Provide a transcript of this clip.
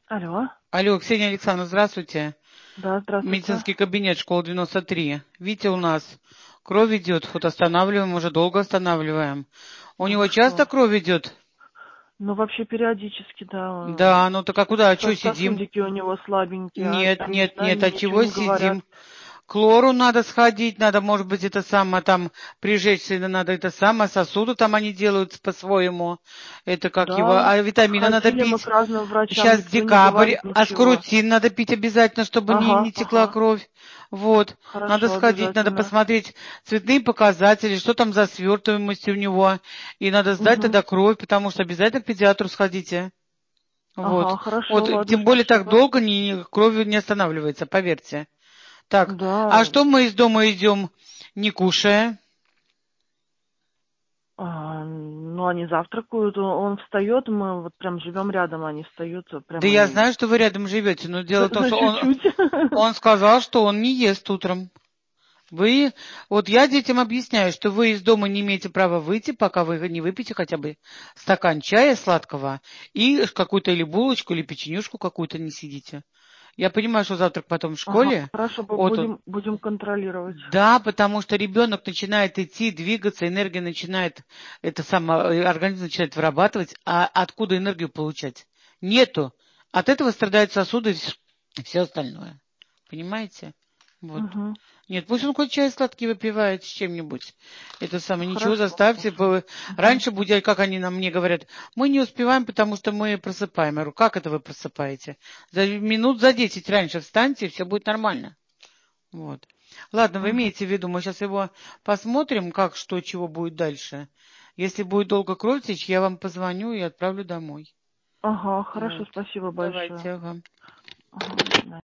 Алло. Алло, Ксения Александровна, здравствуйте. Да, здравствуйте. Медицинский кабинет, школа 93. Видите, у нас кровь идет, вот останавливаем, уже долго останавливаем. У Да него вы часто что? кровь идет? Ну, вообще периодически, да. Да, ну так а куда, а что сидим? Сосудики у него слабенькие, Нет, они, нет, нет, они а ничего чего не говорят. сидим? К лору надо сходить, надо, может быть, это самое там прижечься, надо это самое, сосуды там они делают по-своему. Это как его, Да, а витамина надо ходили мы к пить. разным врачам, Сейчас никто не декабрь, говорит ничего. аскорутин надо пить обязательно, чтобы не Ага, текла ага. кровь. Вот. Надо Хорошо, сходить, надо обязательно. посмотреть цветные показатели, что там за свертываемость у него. И надо сдать Угу. тогда кровь, потому что обязательно к педиатру сходите. Ага, Вот. хорошо, Вот, ладно, тем более так спасибо. долго кровь не останавливается, поверьте. Так, а Да, что мы из дома идем, не кушая? ну они завтракают, он встает, мы вот прям живем рядом, они встают Да прямо я знаю, что вы рядом живете, но дело в том, за что чуть-чуть. он сказал, что он не ест утром. Вы, вот я детям объясняю, что вы из дома не имеете права выйти, пока вы не выпьете хотя бы стакан чая сладкого и какую-то или булочку, или печенюшку какую-то не съедите. Я понимаю, что завтрак потом в Ага, школе. хорошо, Вот он. будем контролировать. Да, потому что ребенок начинает идти, двигаться, энергия начинает, это самое, организм начинает вырабатывать, а откуда энергию получать? Нету. От этого страдают сосуды и все остальное. Понимаете? Вот. Угу. Нет, пусть он хоть чай сладкий выпивает с чем-нибудь. Это самое, ничего, Хорошо, заставьте. хорошо. Угу. Раньше будили, как они мне говорят, мы не успеваем, потому что мы просыпаем. Я говорю, как это вы просыпаете? Минут за 10 раньше встаньте, и все будет нормально. Вот. Ладно, вы Угу. имеете в виду, мы сейчас его посмотрим, как, что, чего будет дальше. Если будет долго кровь течь, я вам позвоню и отправлю домой. Ага, хорошо, Вот. спасибо большое. Давайте, ага. Ага, до свидания.